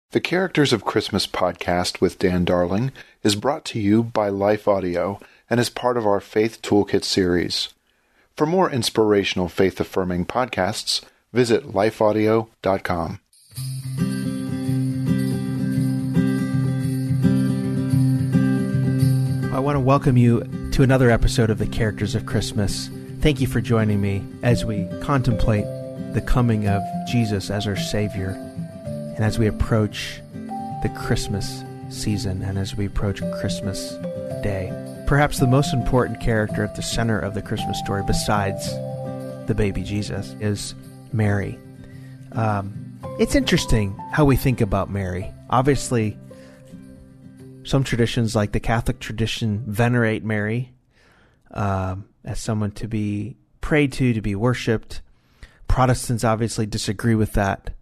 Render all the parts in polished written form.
The Characters of Christmas podcast with Dan Darling is brought to you by Life Audio and is part of our Faith Toolkit series. For more inspirational faith-affirming podcasts, visit lifeaudio.com. I want to welcome you to another episode of The Characters of Christmas. Thank you for joining me as we contemplate the coming of Jesus as our Savior, and as we approach the Christmas season, and as we approach Christmas Day. Perhaps the most important character at the center of the Christmas story, besides the baby Jesus, is Mary. It's interesting how we think about Mary. Obviously, some traditions, like the Catholic tradition, venerate Mary as someone to be prayed to be worshipped. Protestants obviously disagree with that.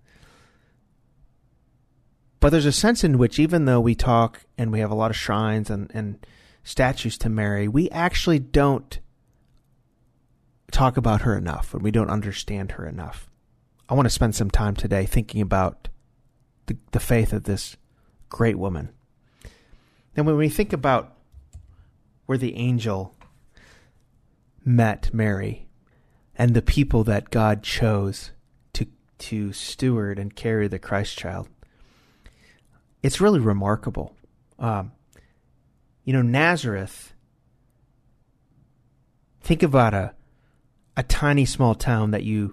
But there's a sense in which, even though we talk and we have a lot of shrines and statues to Mary, we actually don't talk about her enough, and we don't understand her enough. I want to spend some time today thinking about the faith of this great woman. And when we think about where the angel met Mary and the people that God chose to steward and carry the Christ child, it's really remarkable. Nazareth, think about a tiny small town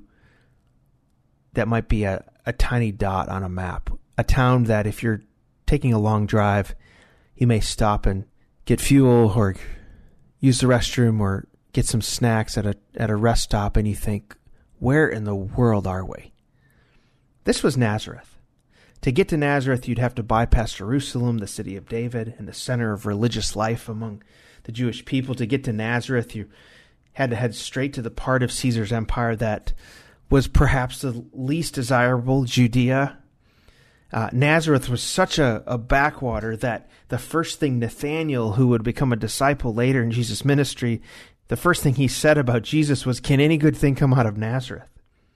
that might be a tiny dot on a map. A town that if you're taking a long drive, you may stop and get fuel or use the restroom or get some snacks at a rest stop, and you think, where in the world are we? This was Nazareth. To get to Nazareth, you'd have to bypass Jerusalem, the city of David, and the center of religious life among the Jewish people. To get to Nazareth, you had to head straight to the part of Caesar's empire that was perhaps the least desirable, Judea. Nazareth was such a backwater that the first thing Nathanael, who would become a disciple later in Jesus' ministry, the first thing he said about Jesus was, "Can any good thing come out of Nazareth?"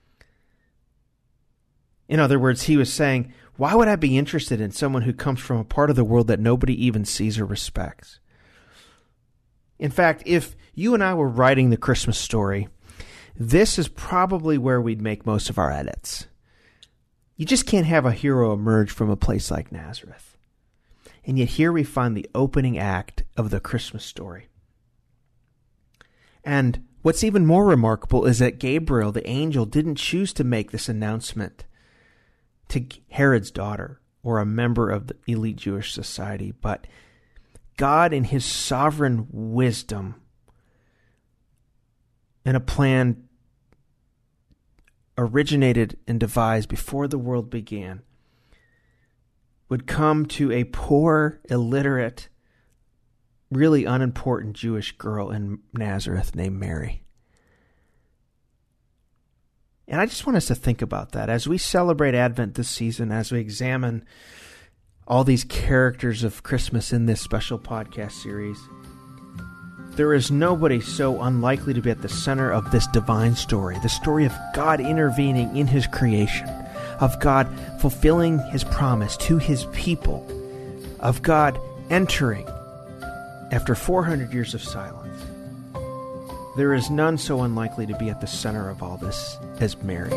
In other words, he was saying, why would I be interested in someone who comes from a part of the world that nobody even sees or respects? In fact, if you and I were writing the Christmas story, this is probably where we'd make most of our edits. You just can't have a hero emerge from a place like Nazareth. And yet here we find the opening act of the Christmas story. And what's even more remarkable is that Gabriel, the angel, didn't choose to make this announcement to Herod's daughter or a member of the elite Jewish society, but God, in his sovereign wisdom and a plan originated and devised before the world began, would come to a poor, illiterate, really unimportant Jewish girl in Nazareth named Mary. And I just want us to think about that as we celebrate Advent this season, as we examine all these characters of Christmas in this special podcast series. There is nobody so unlikely to be at the center of this divine story, the story of God intervening in his creation, of God fulfilling his promise to his people, of God entering after 400 years of silence. There is none so unlikely to be at the center of all this as Mary.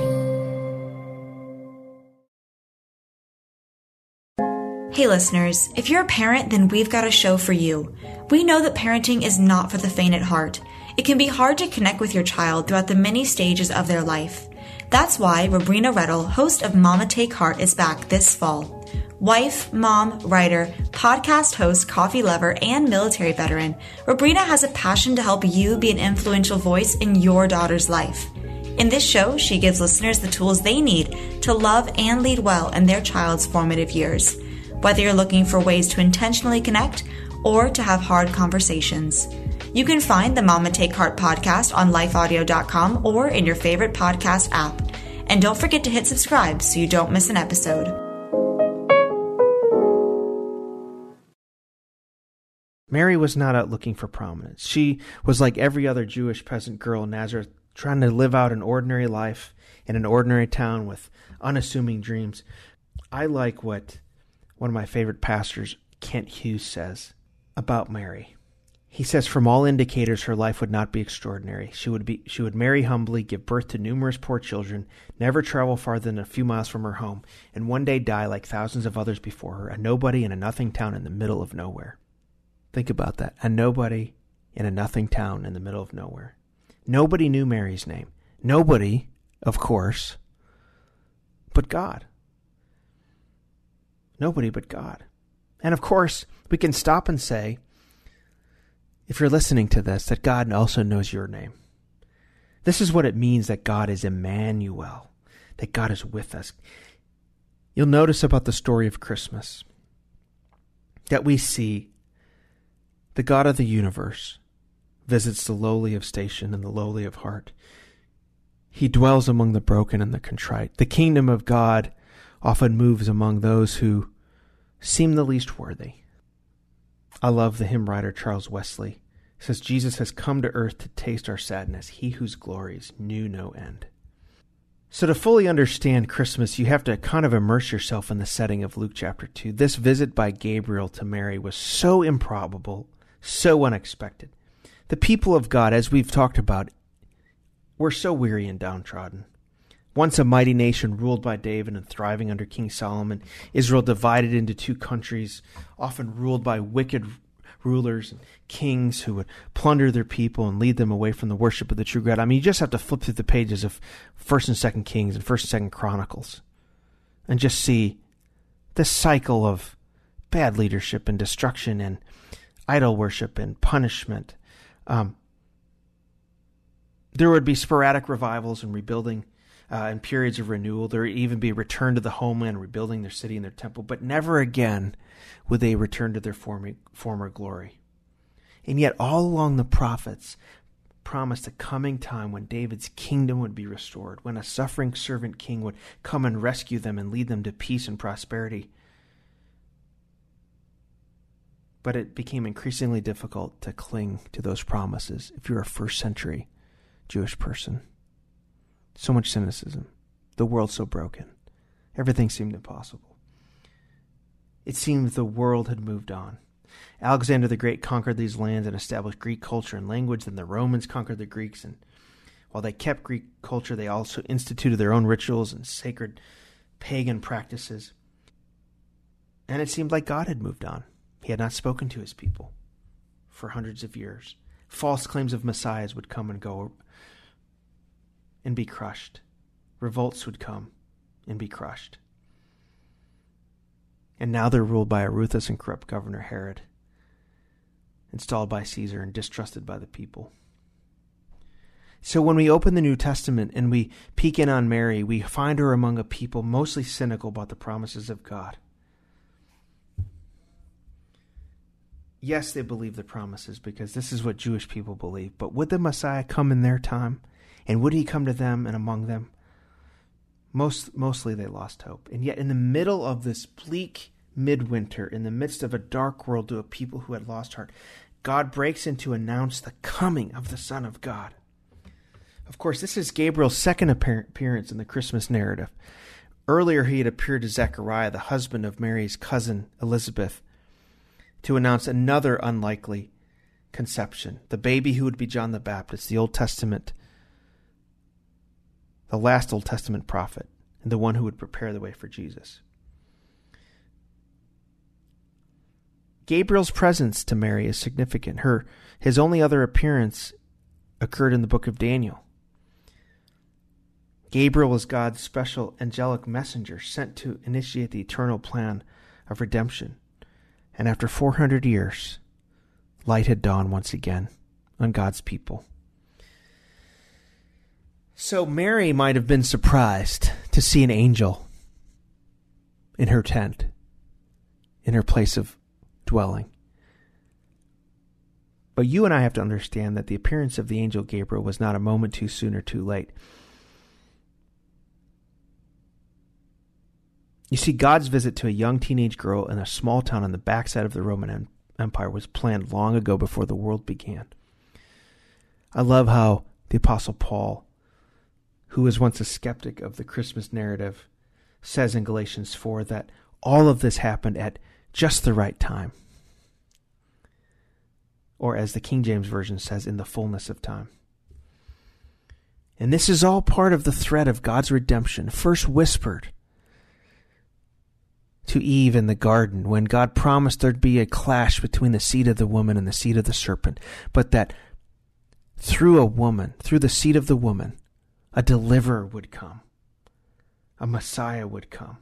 Hey listeners, if you're a parent, then we've got a show for you. We know that parenting is not for the faint at heart. It can be hard to connect with your child throughout the many stages of their life. That's why Robrina Rettel, host of Mama Take Heart, is back this fall. Wife, mom, writer, podcast host, coffee lover, and military veteran, Robrina has a passion to help you be an influential voice in your daughter's life. In this show, she gives listeners the tools they need to love and lead well in their child's formative years. Whether you're looking for ways to intentionally connect or to have hard conversations. You can find the Mama Take Heart podcast on lifeaudio.com or in your favorite podcast app. And don't forget to hit subscribe so you don't miss an episode. Mary was not out looking for prominence. She was like every other Jewish peasant girl in Nazareth, trying to live out an ordinary life in an ordinary town with unassuming dreams. I like what one of my favorite pastors, Kent Hughes, says about Mary. He says, from all indicators, her life would not be extraordinary. She would marry humbly, give birth to numerous poor children, never travel farther than a few miles from her home, and one day die like thousands of others before her, a nobody in a nothing town in the middle of nowhere. Think about that. A nobody in a nothing town in the middle of nowhere. Nobody knew Mary's name. Nobody, of course, but God. Nobody but God. And of course, we can stop and say, if you're listening to this, that God also knows your name. This is what it means that God is Emmanuel, that God is with us. You'll notice about the story of Christmas that we see the God of the universe visits the lowly of station and the lowly of heart. He dwells among the broken and the contrite. The kingdom of God often moves among those who seem the least worthy. I love the hymn writer Charles Wesley. He says, Jesus has come to earth to taste our sadness, he whose glories knew no end. So to fully understand Christmas, you have to kind of immerse yourself in the setting of Luke chapter 2. This visit by Gabriel to Mary was so improbable, so unexpected. The people of God, as we've talked about, were so weary and downtrodden. Once a mighty nation ruled by David and thriving under King Solomon, Israel divided into two countries, often ruled by wicked rulers and kings who would plunder their people and lead them away from the worship of the true God. I mean, you just have to flip through the pages of 1st and 2nd Kings and 1st and 2nd Chronicles and just see this cycle of bad leadership and destruction and idol worship and punishment. There would be sporadic revivals and rebuilding and periods of renewal. There would even be a return to the homeland, rebuilding their city and their temple, but never again would they return to their former glory. And yet all along the prophets promised a coming time when David's kingdom would be restored, when a suffering servant king would come and rescue them and lead them to peace and prosperity. But it became increasingly difficult to cling to those promises if you're a first century Jewish person. So much cynicism. The world so broken. Everything seemed impossible. It seemed the world had moved on. Alexander the Great conquered these lands and established Greek culture and language. Then the Romans conquered the Greeks, and while they kept Greek culture, they also instituted their own rituals and sacred pagan practices. And it seemed like God had moved on. He had not spoken to his people for hundreds of years. False claims of messiahs would come and go and be crushed. Revolts would come and be crushed. And now they're ruled by a ruthless and corrupt governor, Herod, installed by Caesar and distrusted by the people. So when we open the New Testament and we peek in on Mary, we find her among a people mostly cynical about the promises of God. Yes, they believe the promises because this is what Jewish people believe. But would the Messiah come in their time? And would he come to them and among them? Mostly they lost hope. And yet in the middle of this bleak midwinter, in the midst of a dark world to a people who had lost heart, God breaks in to announce the coming of the Son of God. Of course, this is Gabriel's second appearance in the Christmas narrative. Earlier, he had appeared to Zechariah, the husband of Mary's cousin Elizabeth, to announce another unlikely conception, the baby who would be John the Baptist, the last Old Testament prophet, and the one who would prepare the way for Jesus. Gabriel's presence to Mary is significant. His only other appearance occurred in the book of Daniel. Gabriel was God's special angelic messenger sent to initiate the eternal plan of redemption. And after 400 years, light had dawned once again on God's people. So Mary might have been surprised to see an angel in her tent, in her place of dwelling. But you and I have to understand that the appearance of the angel Gabriel was not a moment too soon or too late. You see, God's visit to a young teenage girl in a small town on the backside of the Roman Empire was planned long ago before the world began. I love how the Apostle Paul, who was once a skeptic of the Christmas narrative, says in Galatians 4 that all of this happened at just the right time. Or as the King James Version says, in the fullness of time. And this is all part of the thread of God's redemption, first whispered to Eve in the garden when God promised there'd be a clash between the seed of the woman and the seed of the serpent, but that through a woman, through the seed of the woman, a deliverer would come, a Messiah would come.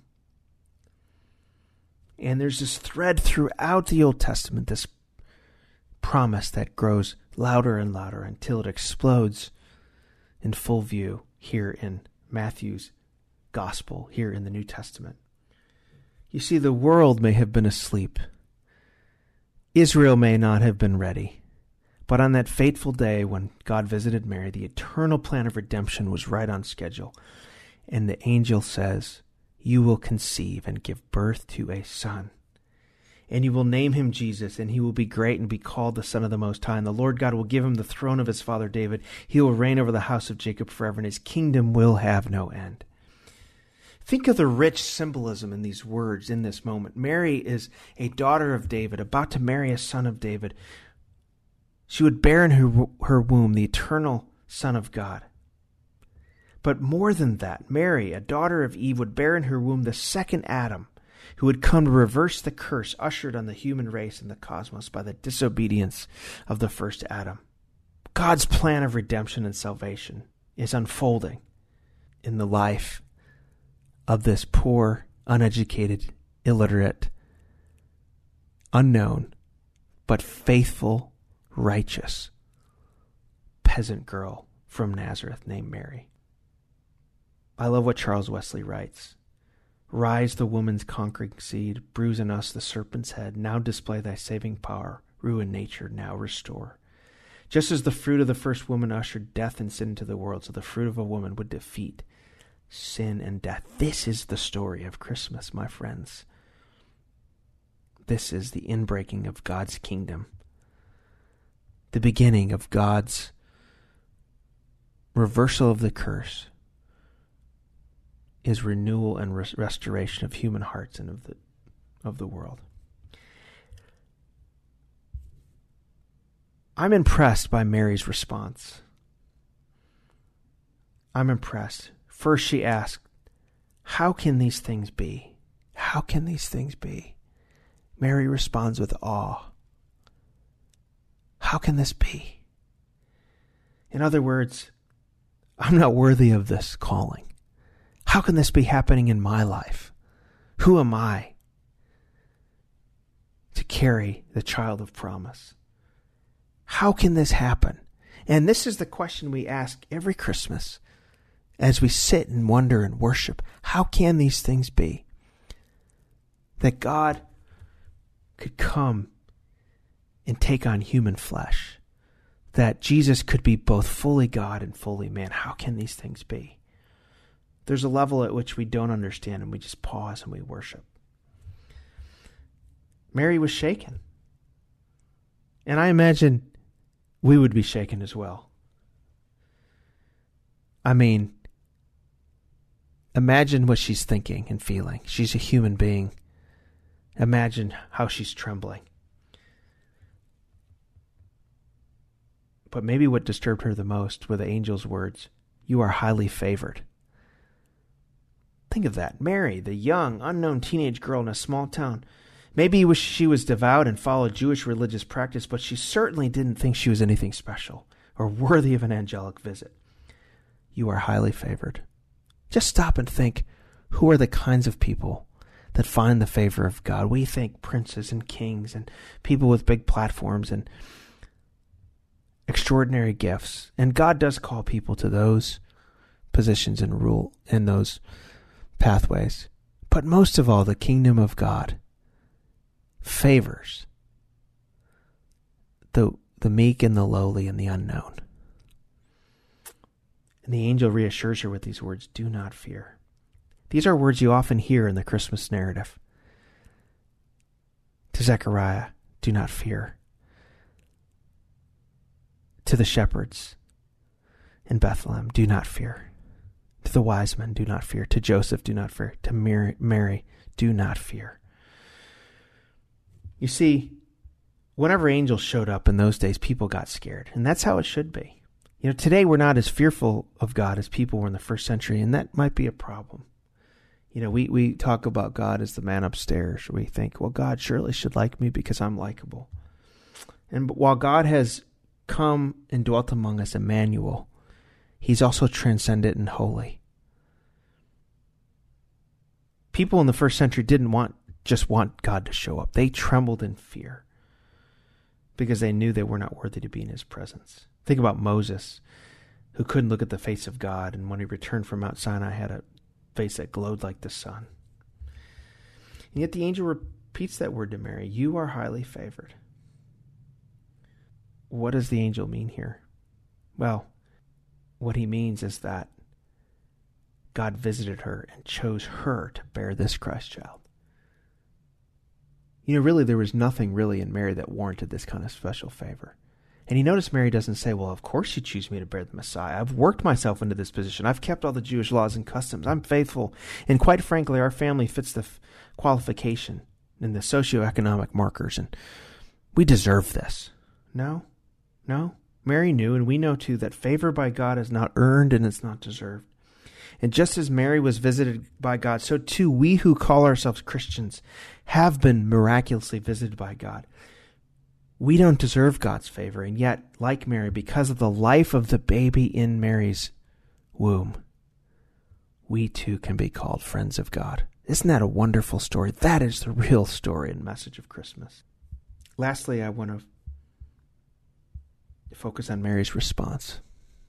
And there's this thread throughout the Old Testament, this promise that grows louder and louder until it explodes in full view here in Matthew's Gospel, here in the New Testament. You see, the world may have been asleep. Israel may not have been ready. But on that fateful day when God visited Mary, the eternal plan of redemption was right on schedule. And the angel says, "You will conceive and give birth to a son. And you will name him Jesus, and he will be great and be called the Son of the Most High. And the Lord God will give him the throne of his father David. He will reign over the house of Jacob forever, and his kingdom will have no end." Think of the rich symbolism in these words in this moment. Mary is a daughter of David, about to marry a son of David. She would bear in her womb the eternal Son of God. But more than that, Mary, a daughter of Eve, would bear in her womb the second Adam, who would come to reverse the curse ushered on the human race and the cosmos by the disobedience of the first Adam. God's plan of redemption and salvation is unfolding in the life of this poor, uneducated, illiterate, unknown, but faithful, righteous peasant girl from Nazareth named Mary. I love what Charles Wesley writes. "Rise, the woman's conquering seed, bruise in us the serpent's head, now display thy saving power, ruin nature, now restore. Just as the fruit of the first woman ushered death and sin into the world, so the fruit of a woman would defeat sin and death." This is the story of Christmas, my friends. This is the inbreaking of God's kingdom, the beginning of God's reversal of the curse, is renewal and restoration of human hearts and of the world. I'm impressed by Mary's response. I'm impressed. First she asked, "How can these things be? How can these things be?" Mary responds with awe. How can this be? In other words, I'm not worthy of this calling. How can this be happening in my life? Who am I to carry the child of promise? How can this happen? And this is the question we ask every Christmas as we sit and wonder and worship. How can these things be? That God could come and take on human flesh. That Jesus could be both fully God and fully man. How can these things be? There's a level at which we don't understand and we just pause and we worship. Mary was shaken. And I imagine we would be shaken as well. I mean, imagine what she's thinking and feeling. She's a human being. Imagine how she's trembling. But maybe what disturbed her the most were the angel's words, "You are highly favored." Think of that. Mary, the young, unknown teenage girl in a small town. Maybe she was devout and followed Jewish religious practice, but she certainly didn't think she was anything special or worthy of an angelic visit. You are highly favored. Just stop and think, who are the kinds of people that find the favor of God? We think princes and kings and people with big platforms and extraordinary gifts. And God does call people to those positions and rule in those pathways. But most of all, the kingdom of God favors the meek and the lowly and the unknown. And the angel reassures her with these words, "Do not fear." These are words you often hear in the Christmas narrative. To Zechariah, "Do not fear." To the shepherds in Bethlehem, "Do not fear." To the wise men, "Do not fear." To Joseph, "Do not fear." To Mary, do not fear. You see, whenever angels showed up in those days, people got scared. And that's how it should be. Today we're not as fearful of God as people were in the first century, and that might be a problem. We talk about God as the man upstairs. We think, well, God surely should like me because I'm likable. And while God has come and dwelt among us, Emmanuel, he's also transcendent and holy. People in the first century didn't just want God to show up. They trembled in fear because they knew they were not worthy to be in his presence. Think about Moses, who couldn't look at the face of God, and when he returned from Mount Sinai, had a face that glowed like the sun. And yet the angel repeats that word to Mary, you are highly favored. What does the angel mean here? Well, what he means is that God visited her and chose her to bear this Christ child. Really, there was nothing really in Mary that warranted this kind of special favor. And you notice Mary doesn't say, well, of course you choose me to bear the Messiah. I've worked myself into this position. I've kept all the Jewish laws and customs. I'm faithful. And quite frankly, our family fits the qualification and the socioeconomic markers. And we deserve this. No. Mary knew, and we know too, that favor by God is not earned and it's not deserved. And just as Mary was visited by God, so too we who call ourselves Christians have been miraculously visited by God. We don't deserve God's favor, and yet, like Mary, because of the life of the baby in Mary's womb, we too can be called friends of God. Isn't that a wonderful story? That is the real story and message of Christmas. Lastly, I want to focus on Mary's response.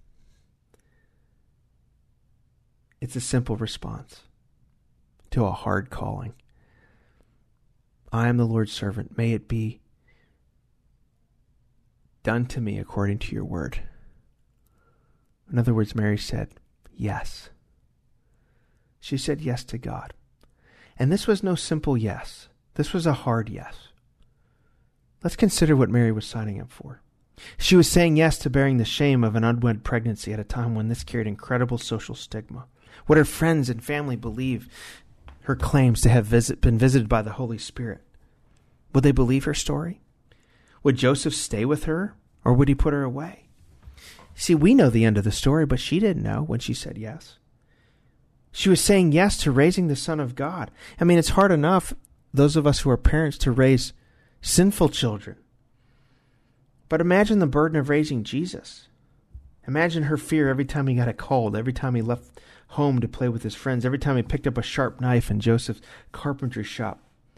It's a simple response to a hard calling. I am the Lord's servant. May it be done to me according to your word. In other words, Mary said yes. She said yes to God. And this was no simple yes. This was a hard yes. Let's consider what Mary was signing up for. She was saying yes to bearing the shame of an unwed pregnancy at a time when this carried incredible social stigma. Would her friends and family believe her claims to have been visited by the Holy Spirit? Would they believe her story? Would Joseph stay with her, or would he put her away? See, we know the end of the story, but she didn't know when she said yes. She was saying yes to raising the Son of God. I mean, it's hard enough, those of us who are parents, to raise sinful children. But imagine the burden of raising Jesus. Imagine her fear every time he got a cold, every time he left home to play with his friends, every time he picked up a sharp knife in Joseph's carpentry shop.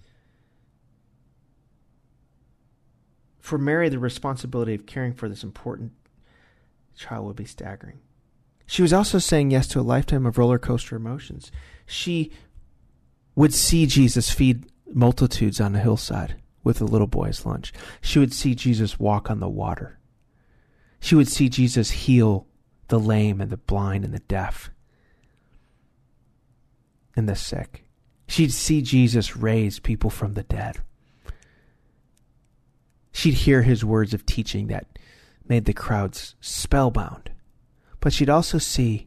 For Mary, the responsibility of caring for this important child would be staggering. She was also saying yes to a lifetime of roller coaster emotions. She would see Jesus feed multitudes on a hillside with a little boy's lunch. She would see Jesus walk on the water. She would see Jesus heal the lame and the blind and the deaf and the sick. She'd see Jesus raise people from the dead. She'd hear his words of teaching that made the crowds spellbound. But she'd also see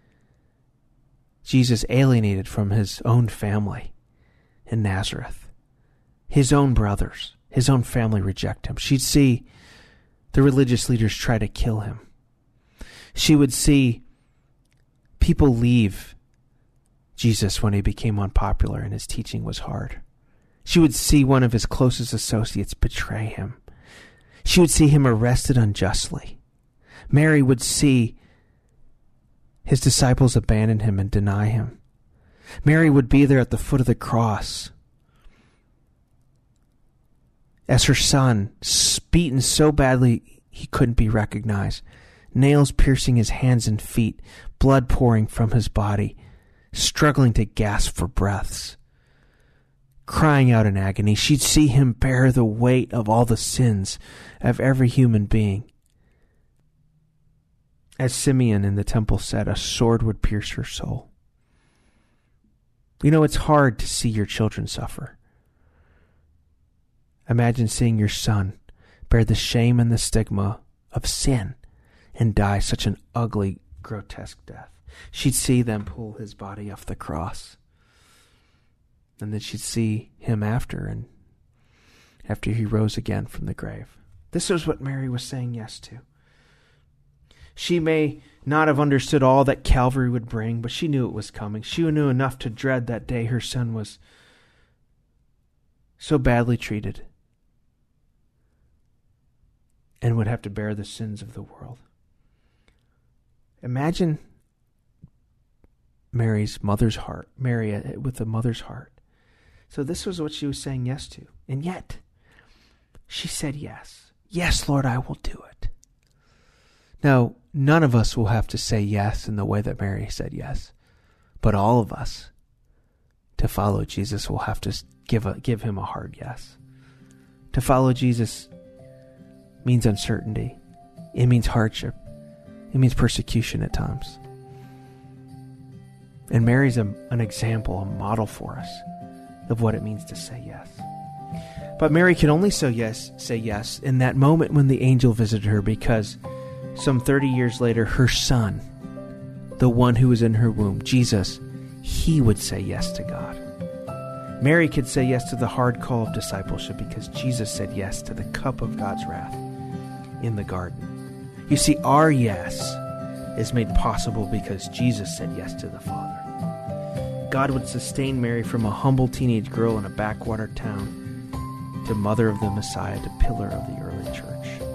Jesus alienated from his own family in Nazareth. His own brothers, his own family reject him. She'd see the religious leaders try to kill him. She would see people leave Jesus when he became unpopular and his teaching was hard. She would see one of his closest associates betray him. She would see him arrested unjustly. Mary would see his disciples abandon him and deny him. Mary would be there at the foot of the cross as her son, beaten so badly he couldn't be recognized, nails piercing his hands and feet, blood pouring from his body, struggling to gasp for breaths, crying out in agony. She'd see him bear the weight of all the sins of every human being. As Simeon in the temple said, a sword would pierce her soul. You know, it's hard to see your children suffer. Imagine seeing your son bear the shame and the stigma of sin and die such an ugly, grotesque death. She'd see them pull his body off the cross. and that she'd see him after he rose again from the grave. This was what Mary was saying yes to. She may not have understood all that Calvary would bring, but she knew it was coming. She knew enough to dread that day her son was so badly treated and would have to bear the sins of the world. Imagine Mary's mother's heart, Mary with a mother's heart. So this was what she was saying yes to. And yet, she said yes. Yes, Lord, I will do it. Now, none of us will have to say yes in the way that Mary said yes. But all of us, to follow Jesus, will have to give him a hard yes. To follow Jesus means uncertainty. It means hardship. It means persecution at times. And Mary's an example, a model for us of what it means to say yes. But Mary could only say yes in that moment when the angel visited her, because some 30 years later, her son, the one who was in her womb, Jesus, he would say yes to God. Mary could say yes to the hard call of discipleship because Jesus said yes to the cup of God's wrath in the garden. You see, our yes is made possible because Jesus said yes to the Father. God would sustain Mary from a humble teenage girl in a backwater town to mother of the Messiah, to pillar of the early church.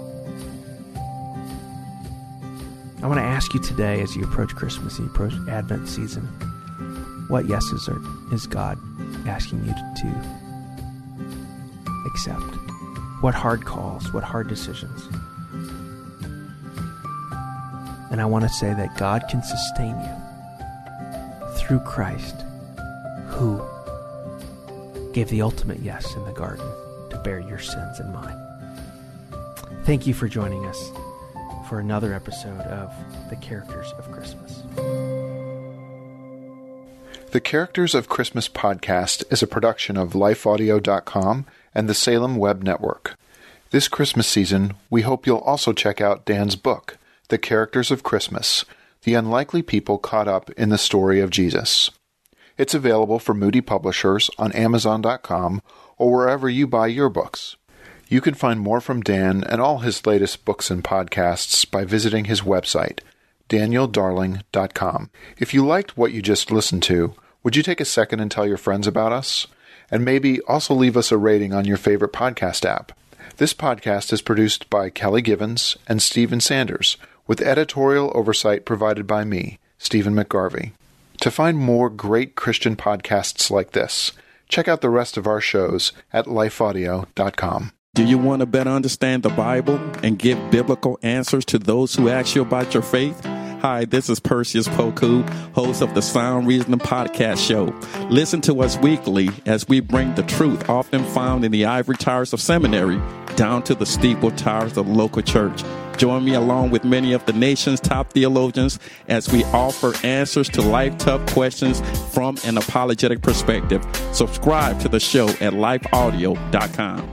I want to ask you today, as you approach Christmas and you approach Advent season, what yeses is God asking you to accept? What hard calls? What hard decisions? And I want to say that God can sustain you through Christ, who gave the ultimate yes in the garden to bear your sins and mine. Thank you for joining us for another episode of The Characters of Christmas. The Characters of Christmas podcast is a production of lifeaudio.com and the Salem Web Network. This Christmas season, we hope you'll also check out Dan's book, The Characters of Christmas, The Unlikely People Caught Up in the Story of Jesus. It's available for Moody Publishers on Amazon.com or wherever you buy your books. You can find more from Dan and all his latest books and podcasts by visiting his website, danieldarling.com. If you liked what you just listened to, would you take a second and tell your friends about us? And maybe also leave us a rating on your favorite podcast app. This podcast is produced by Kelly Givens and Stephen Sanders, with editorial oversight provided by me, Stephen McGarvey. To find more great Christian podcasts like this, check out the rest of our shows at lifeaudio.com. Do you want to better understand the Bible and give biblical answers to those who ask you about your faith? Hi, this is Perseus Poku, host of the Sound Reasoning Podcast Show. Listen to us weekly as we bring the truth often found in the ivory towers of seminary down to the steeple towers of the local church. Join me along with many of the nation's top theologians as we offer answers to life-tough questions from an apologetic perspective. Subscribe to the show at lifeaudio.com.